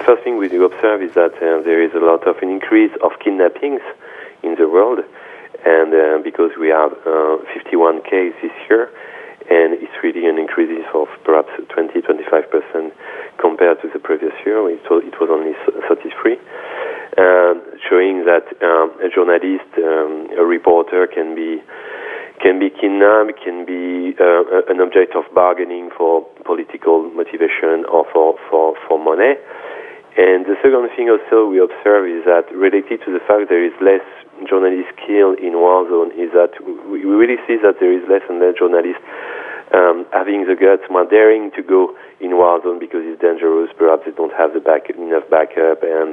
first thing we do observe is that there is a lot of an increase of kidnappings in the world, and because we have 51 cases this year, and it's really an increase of perhaps 20-25% compared to the previous year. It was only 33, showing that a journalist, a reporter can be kidnapped, can be an object of bargaining for political motivation or for money. And the second thing also we observe is that related to the fact there is less journalists killed in war zone is that we really see that there is less and less journalists having the guts, more daring to go in war zone because it's dangerous. Perhaps they don't have enough backup, and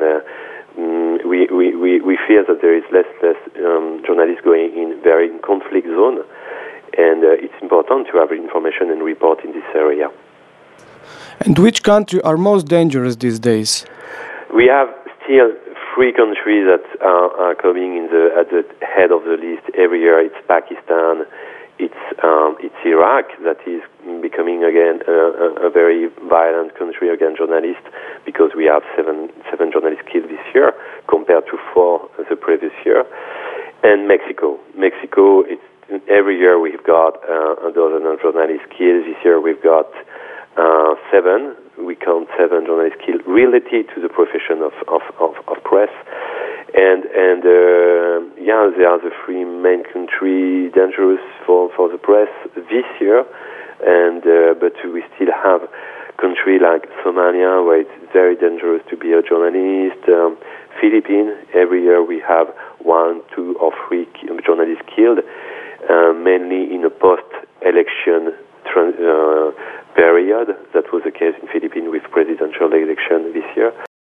we fear that there is less journalists going in very conflict zone, and it's important to have information and report in this area. And which countries are most dangerous these days? We have still 3 countries that are coming at the head of the list every year. It's Pakistan, it's Iraq, that is becoming again a very violent country against journalists, because we have seven journalists killed this year compared to 4 the previous year. And Mexico, every year we've got a dozen of journalists killed. This year we've got 7. We count 7 journalists killed related to the profession of press, and they are the 3 main countries dangerous for the press this year, and but we still have countries like Somalia, where it's very dangerous to be a journalist. Philippines, every year we have 1, 2, or 3 journalists killed, mainly in a post-election period. That was the case in Philippines with presidential election this year.